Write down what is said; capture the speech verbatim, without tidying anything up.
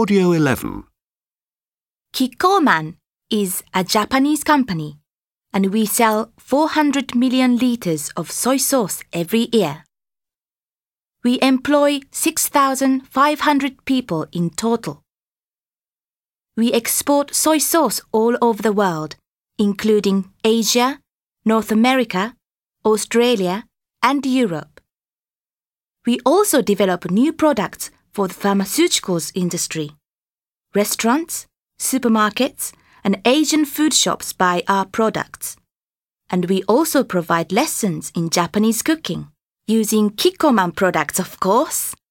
Audio eleven. Kikkoman is a Japanese company, and we sell four hundred million liters of soy sauce every year. We employ six thousand five hundred people in total. We export soy sauce all over the world, including Asia, North America, Australia, and Europe. We also develop new products for the pharmaceuticals industry. Restaurants, supermarkets, and Asian food shops buy our products. And we also provide lessons in Japanese cooking, using Kikkoman products, of course.